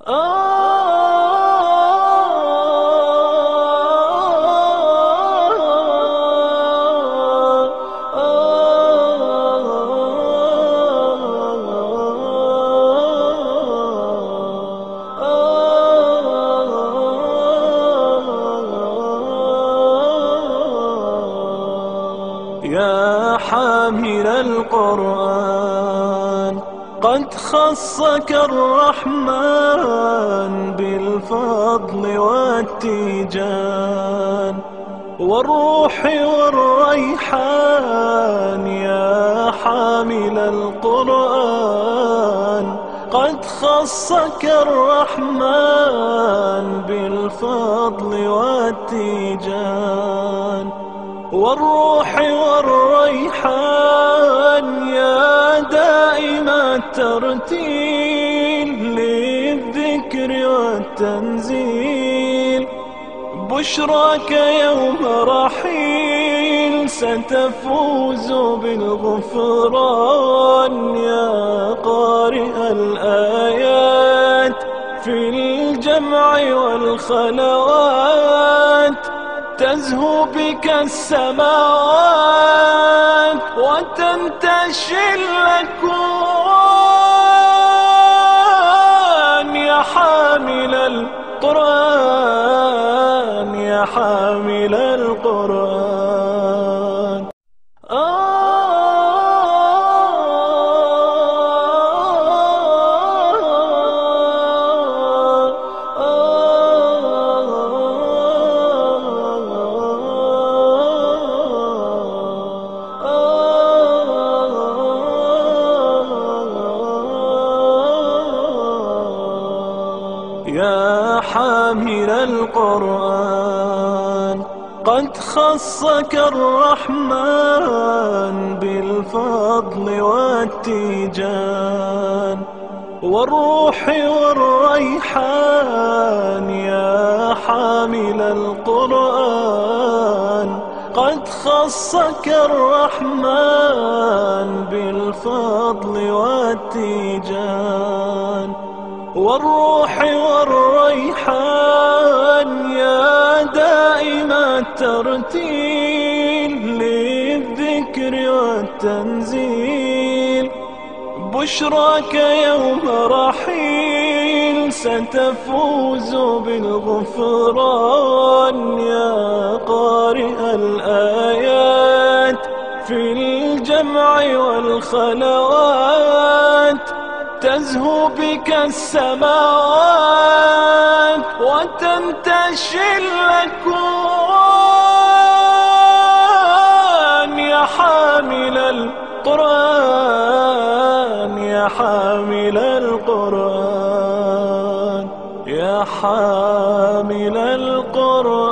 يا حامل القرآن، قد خصك الرحمن بالفضل والتيجان والروح والريحان. يا حامل القرآن، قد خصك الرحمن بالفضل والتيجان والروح والريحان. يا دائم الترتيل للذكر والتنزيل، بشراك يوم رحيل ستفوز بالغفران. يا قارئ الآيات في الجمع والخلوات، تزهو بك السماوات وتنتشي الأكوان. يا حامل القرآن، يا حامل القرآن. يا حامل القرآن، قد خصك الرحمن بالفضل والتيجان والروح والريحان. يا حامل القرآن، قد خصك الرحمن بالفضل والتيجان والروح والريحان. يا دائم الترتيل للذكر والتنزيل، بشراك يوم رحيل ستفوز بالغفران. يا قارئ الآيات في الجمع والخلوات، تزهو بك السماوات وتنتشي الأكوان. يا حامل القرآن، يا حامل القرآن، يا حامل القرآن.